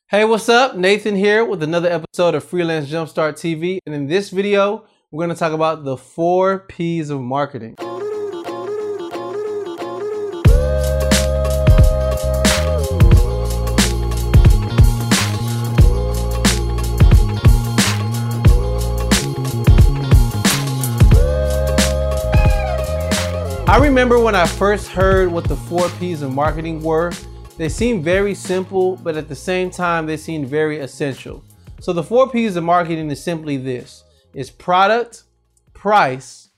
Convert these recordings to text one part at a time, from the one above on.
Hey, what's up? Nathan here with another episode of Freelance Jumpstart TV. And in this video, we're going to talk about the 4 P's of marketing. I remember when I first heard what the 4 P's of marketing were. They seem very simple, but at the same time, they seem very essential. So the 4 P's of marketing is simply this. It's product, price,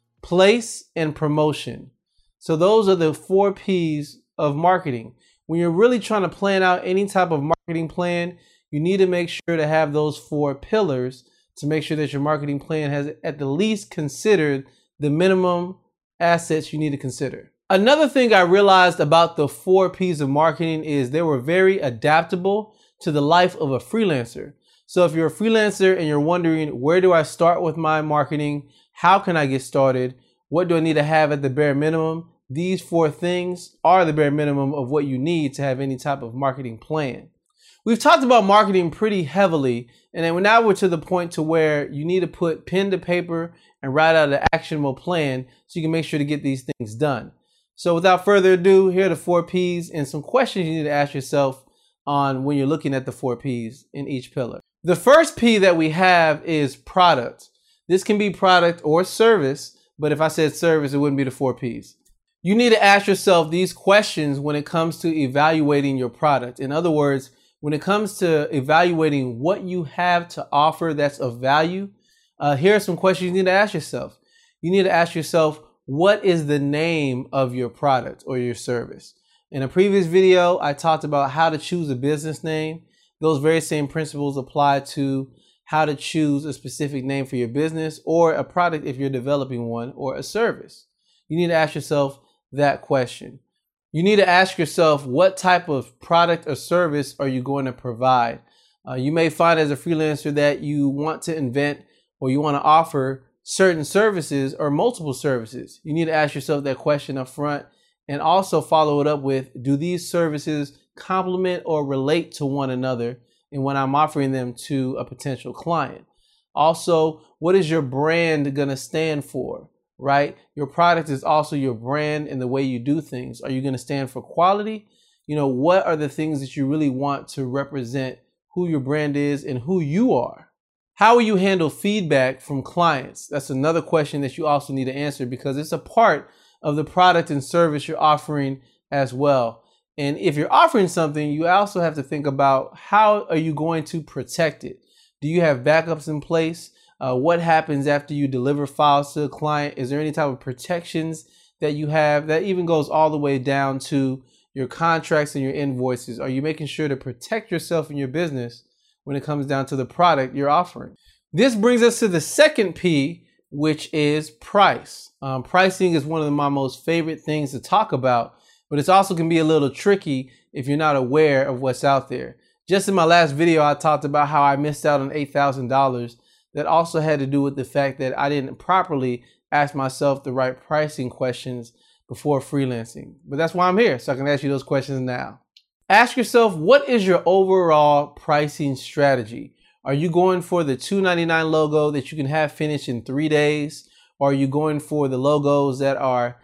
place, and promotion. So those are the 4 P's of marketing. When you're really trying to plan out any type of marketing plan, you need to make sure to have those 4 pillars to make sure that your marketing plan has at the least considered the minimum assets you need to consider. Another thing I realized about the 4 P's of marketing is they were very adaptable to the life of a freelancer. So if you're a freelancer and you're wondering, where do I start with my marketing? How can I get started? What do I need to have at the bare minimum? These 4 things are the bare minimum of what you need to have any type of marketing plan. We've talked about marketing pretty heavily, and then now we're to the point to where you need to put pen to paper and write out an actionable plan so you can make sure to get these things done. So without further ado, here are the 4 P's and some questions you need to ask yourself on when you're looking at the 4 P's in each pillar. The first P that we have is product. This can be product or service, but if I said service, it wouldn't be the 4 P's. You need to ask yourself these questions when it comes to evaluating your product. In other words, when it comes to evaluating what you have to offer that's of value, here are some questions you need to ask yourself. You need to ask yourself, what is the name of your product or your service? In a previous video, I talked about how to choose a business name. Those very same principles apply to how to choose a specific name for your business or a product if you're developing one, or a service. You need to ask yourself that question. You need to ask yourself, what type of product or service are you going to provide? You may find as a freelancer that you want to invent or you want to offer certain services or multiple services. You need to ask yourself that question up front and also follow it up with, do these services complement or relate to one another and when I'm offering them to a potential client? Also, what is your brand going to stand for, right? Your product is also your brand and the way you do things. Are you going to stand for quality? What are the things that you really want to represent who your brand is and who you are? How will you handle feedback from clients? That's another question that you also need to answer because it's a part of the product and service you're offering as well. And if you're offering something, you also have to think about, how are you going to protect it? Do you have backups in place? What happens after you deliver files to a client? Is there any type of protections that you have? That even goes all the way down to your contracts and your invoices. Are you making sure to protect yourself and your business when it comes down to the product you're offering? This brings us to the second P, which is price. Pricing is one of my most favorite things to talk about, but it also can be a little tricky if you're not aware of what's out there. Just in my last video, I talked about how I missed out on $8,000. That also had to do with the fact that I didn't properly ask myself the right pricing questions before freelancing. But that's why I'm here, so I can ask you those questions now. Ask yourself, what is your overall pricing strategy? Are you going for the $2.99 logo that you can have finished in 3 days? Or are you going for the logos that are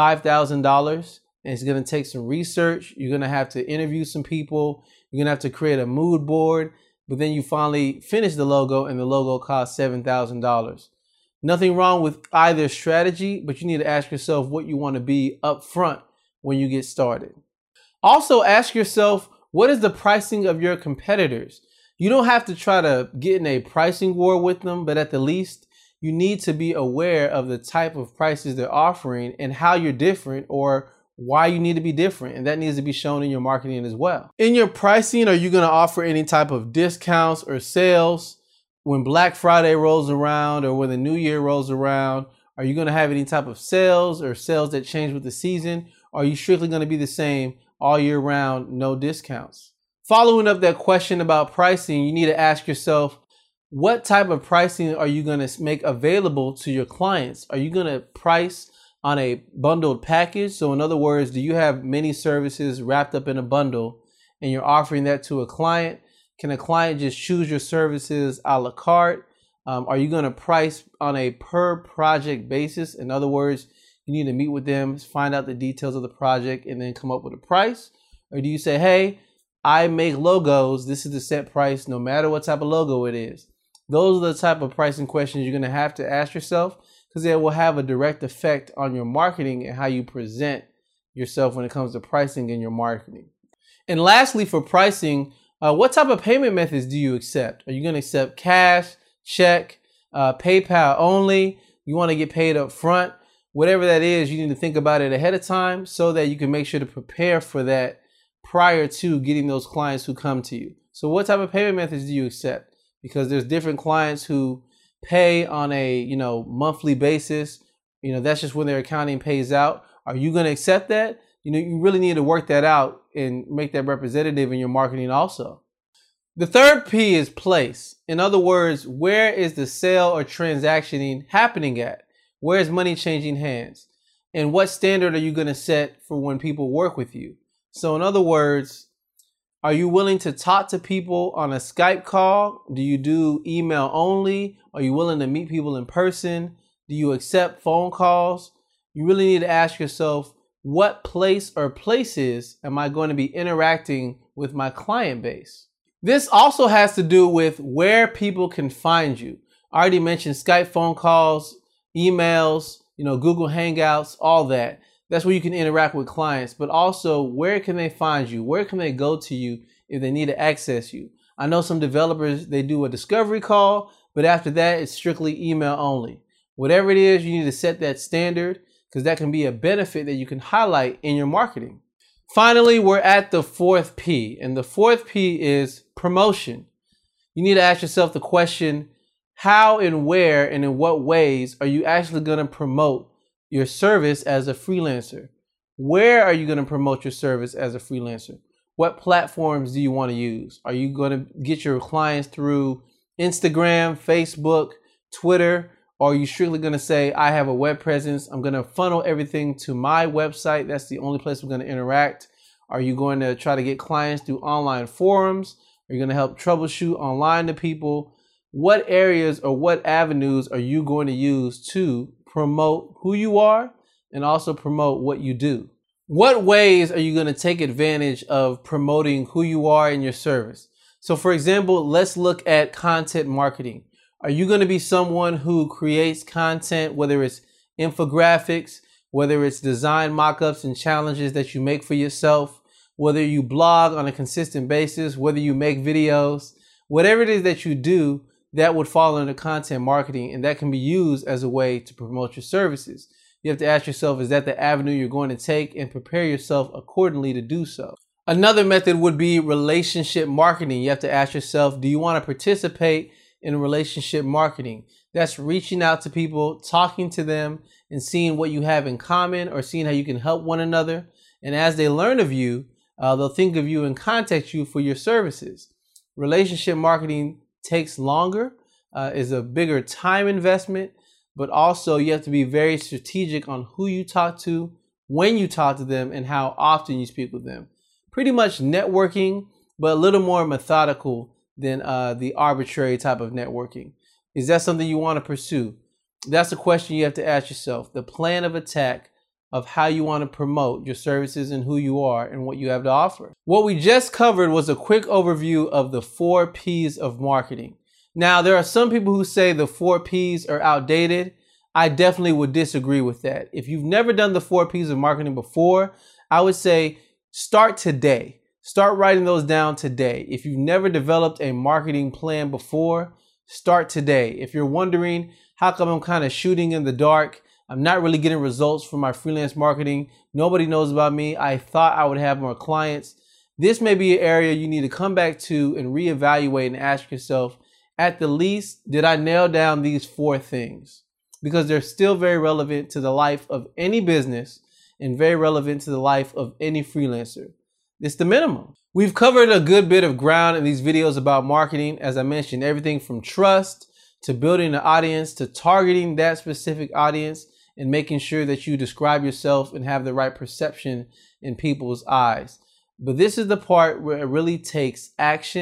$5,000 and it's going to take some research? You're going to have to interview some people. You're going to have to create a mood board, but then you finally finish the logo and the logo costs $7,000. Nothing wrong with either strategy, but you need to ask yourself what you want to be up front when you get started. Also ask yourself, what is the pricing of your competitors? You don't have to try to get in a pricing war with them, but at the least, you need to be aware of the type of prices they're offering and how you're different or why you need to be different. And that needs to be shown in your marketing as well. In your pricing, are you going to offer any type of discounts or sales? When Black Friday rolls around or when the New Year rolls around, are you going to have any type of sales or sales that change with the season? Or are you strictly going to be the same all year round, no discounts? Following up that question about pricing, you need to ask yourself, what type of pricing are you going to make available to your clients? Are you going to price on a bundled package? So in other words, do you have many services wrapped up in a bundle and you're offering that to a client? Can a client just choose your services a la carte? Are you going to price on a per project basis? In other words, you need to meet with them, find out the details of the project, and then come up with a price? Or do you say, hey, I make logos, this is the set price no matter what type of logo it is? Those are the type of pricing questions you're going to have to ask yourself, because they will have a direct effect on your marketing and how you present yourself when it comes to pricing in your marketing. And lastly, for pricing, what type of payment methods do you accept? Are you going to accept cash, check, PayPal only? You want to get paid up front? Whatever that is, you need to think about it ahead of time so that you can make sure to prepare for that prior to getting those clients who come to you. So what type of payment methods do you accept? Because there's different clients who pay on a monthly basis. That's just when their accounting pays out. Are you going to accept that? You really need to work that out and make that representative in your marketing also. The third P is place. In other words, where is the sale or transactioning happening at? Where is money changing hands? And what standard are you going to set for when people work with you? So in other words, are you willing to talk to people on a Skype call? Do you do email only? Are you willing to meet people in person? Do you accept phone calls? You really need to ask yourself, what place or places am I going to be interacting with my client base? This also has to do with where people can find you. I already mentioned Skype phone calls, emails, Google Hangouts, all that. That's where you can interact with clients, but also where can they find you? Where can they go to you if they need to access you? I know some developers, they do a discovery call, but after that, it's strictly email only. Whatever it is, you need to set that standard because that can be a benefit that you can highlight in your marketing. Finally, we're at the fourth P, and the fourth P is promotion. You need to ask yourself the question, how and where and in what ways are you actually going to promote your service as a freelancer? Where are you going to promote your service as a freelancer? What platforms do you want to use? Are you going to get your clients through Instagram, Facebook, Twitter? Or are you strictly going to say, I have a web presence, I'm going to funnel everything to my website, that's the only place we're going to interact? Are you going to try to get clients through online forums? Are you going to help troubleshoot online to people? What areas or what avenues are you going to use to promote who you are and also promote what you do? What ways are you going to take advantage of promoting who you are in your service? So for example, let's look at content marketing. Are you going to be someone who creates content, whether it's infographics, whether it's design mock-ups and challenges that you make for yourself, whether you blog on a consistent basis, whether you make videos, whatever it is that you do, that would fall under content marketing, and that can be used as a way to promote your services. You have to ask yourself, is that the avenue you're going to take, and prepare yourself accordingly to do so. Another method would be relationship marketing. You have to ask yourself, do you want to participate in relationship marketing? That's reaching out to people, talking to them, and seeing what you have in common or seeing how you can help one another. And as they learn of you, they'll think of you and contact you for your services. Relationship marketing takes longer, is a bigger time investment, but also you have to be very strategic on who you talk to, when you talk to them, and how often you speak with them. Pretty much networking, but a little more methodical than the arbitrary type of networking. Is that something you want to pursue? That's a question you have to ask yourself. The plan of attack of how you want to promote your services and who you are and what you have to offer. What we just covered was a quick overview of the 4 P's of marketing. Now, there are some people who say the 4 P's are outdated. I definitely would disagree with that. If you've never done the 4 P's of marketing before, I would say start today. Start writing those down today. If you've never developed a marketing plan before, start today. If you're wondering, how come I'm kind of shooting in the dark? I'm not really getting results from my freelance marketing. Nobody knows about me. I thought I would have more clients. This may be an area you need to come back to and reevaluate and ask yourself, at the least, did I nail down these 4 things? Because they're still very relevant to the life of any business and very relevant to the life of any freelancer. It's the minimum. We've covered a good bit of ground in these videos about marketing. As I mentioned, everything from trust to building an audience to targeting that specific audience and making sure that you describe yourself and have the right perception in people's eyes. But this is the part where it really takes action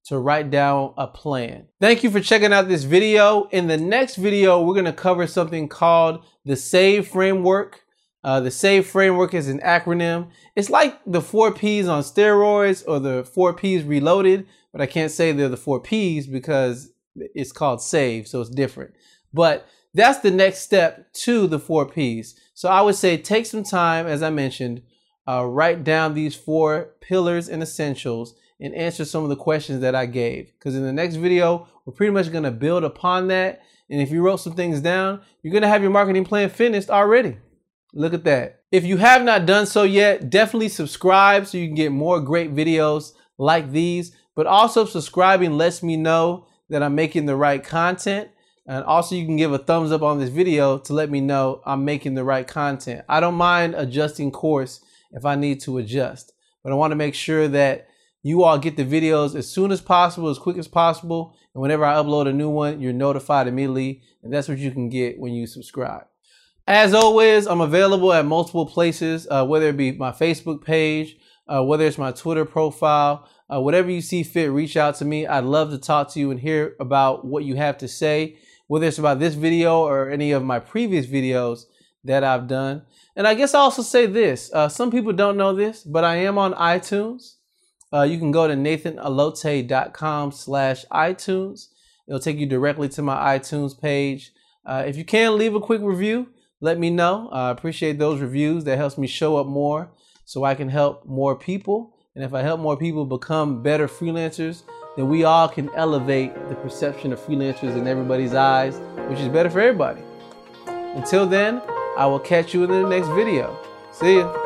to write down a plan. Thank you for checking out this video. In the next video, we're going to cover something called the SAVE framework. The SAVE framework is an acronym. It's like the 4 Ps on steroids or the 4 Ps reloaded, but I can't say they're the 4 Ps because it's called SAVE, so it's different. But that's the next step to the 4 Ps. So I would say take some time, as I mentioned, write down these 4 pillars and essentials and answer some of the questions that I gave. Because in the next video, we're pretty much going to build upon that. And if you wrote some things down, you're going to have your marketing plan finished already. Look at that. If you have not done so yet, definitely subscribe so you can get more great videos like these. But also subscribing lets me know that I'm making the right content. And also you can give a thumbs up on this video to let me know I'm making the right content. I don't mind adjusting course if I need to adjust. But I want to make sure that you all get the videos as soon as possible, as quick as possible. And whenever I upload a new one, you're notified immediately. And that's what you can get when you subscribe. As always, I'm available at multiple places, whether it be my Facebook page, whether it's my Twitter profile, whatever you see fit, reach out to me. I'd love to talk to you and hear about what you have to say, whether it's about this video or any of my previous videos that I've done. And I guess I'll also say this. Some people don't know this, but I am on iTunes. You can go to nathanalote.com/iTunes. It'll take you directly to my iTunes page. If you can, leave a quick review. Let me know. I appreciate those reviews. That helps me show up more so I can help more people. And if I help more people become better freelancers, then we all can elevate the perception of freelancers in everybody's eyes, which is better for everybody. Until then, I will catch you in the next video. See ya.